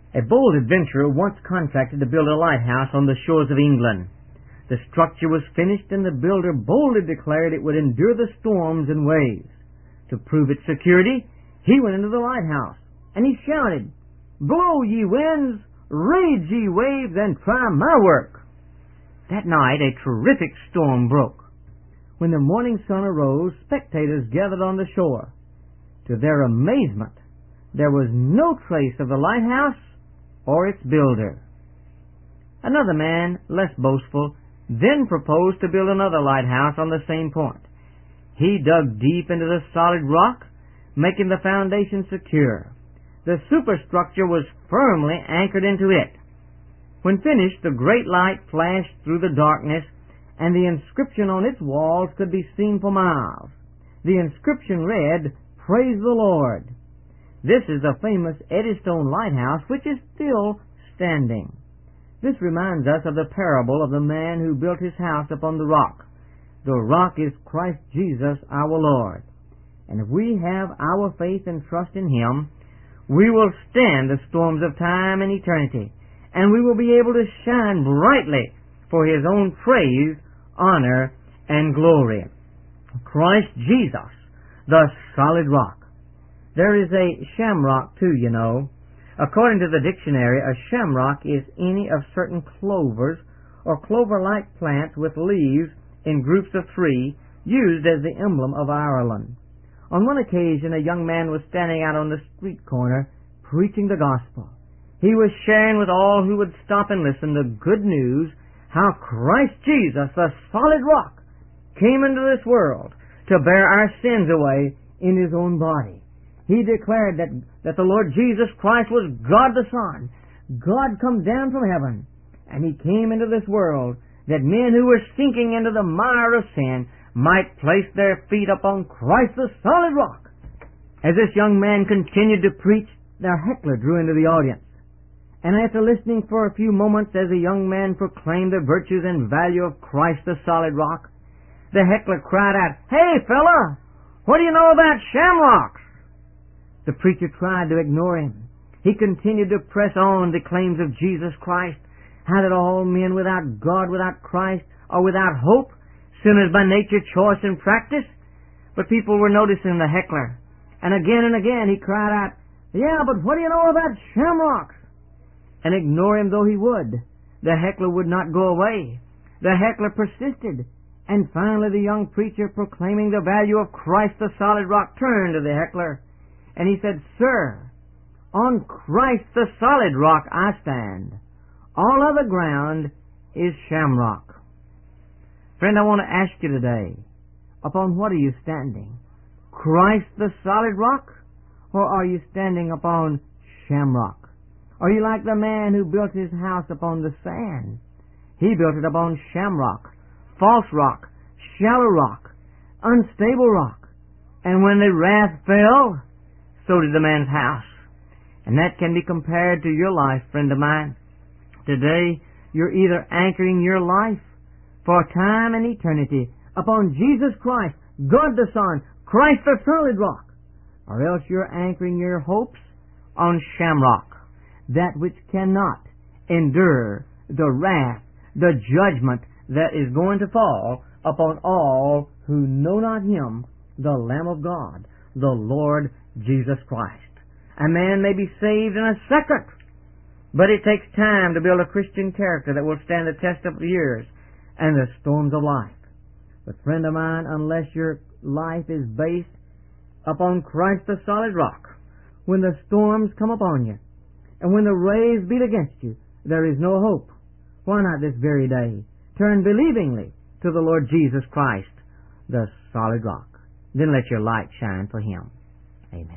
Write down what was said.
A bold adventurer once contracted to build a lighthouse on the shores of England. The structure was finished, and the builder boldly declared it would endure the storms and waves. To prove its security, he went into the lighthouse, and he shouted, "Blow, ye winds, rage, ye waves, and try my work." That night a terrific storm broke. When the morning sun arose, spectators gathered on the shore. To their amazement, there was no trace of the lighthouse or its builder. Another man, less boastful, then proposed to build another lighthouse on the same point. He dug deep into the solid rock, making the foundation secure. The superstructure was firmly anchored into it. When finished, the great light flashed through the darkness, and the inscription on its walls could be seen for miles. The inscription read, "Praise the Lord." This is the famous Eddystone Lighthouse, which is still standing. This reminds us of the parable of the man who built his house upon the rock. The rock is Christ Jesus our Lord. And if we have our faith and trust in Him, we will stand the storms of time and eternity, and we will be able to shine brightly for His own praise, honor, and glory. Christ Jesus, the solid rock. There is a shamrock too, you know. According to the dictionary, a shamrock is any of certain clovers or clover-like plants with leaves in groups of 3, used as the emblem of Ireland. On one occasion, a young man was standing out on the street corner preaching the gospel. He was sharing with all who would stop and listen the good news how Christ Jesus, the solid rock, came into this world to bear our sins away in His own body. He declared that the Lord Jesus Christ was God the Son. God come down from heaven, and He came into this world that men who were sinking into the mire of sin might place their feet upon Christ the solid rock. As this young man continued to preach, the heckler drew into the audience. And after listening for a few moments as the young man proclaimed the virtues and value of Christ the solid rock, the heckler cried out, "Hey, fella, what do you know about shamrocks?" The preacher tried to ignore him. He continued to press on the claims of Jesus Christ, how that all men without God, without Christ, are without hope, sinners by nature, choice, and practice. But people were noticing the heckler. And again he cried out, "Yeah, but what do you know about shamrocks?" And ignore him though he would, the heckler would not go away. The heckler persisted. And finally the young preacher, proclaiming the value of Christ the solid rock, turned to the heckler, and he said, "Sir, on Christ the solid rock I stand. All other ground is shamrock." Friend, I want to ask you today, upon what are you standing? Christ the solid rock? Or are you standing upon shamrock? Are you like the man who built his house upon the sand? He built it upon shamrock, false rock, shallow rock, unstable rock. And when the wrath fell, so did the man's house. And that can be compared to your life, friend of mine. Today, you're either anchoring your life for time and eternity upon Jesus Christ, God the Son, Christ the solid rock, or else you're anchoring your hopes on shamrock, that which cannot endure the wrath, the judgment that is going to fall upon all who know not Him, the Lamb of God, the Lord Jesus Christ. A man may be saved in a second, but it takes time to build a Christian character that will stand the test of the years and the storms of life. But friend of mine, unless your life is based upon Christ the solid rock, when the storms come upon you, and when the waves beat against you, there is no hope. Why not this very day turn believingly to the Lord Jesus Christ, the solid rock? Then let your light shine for Him.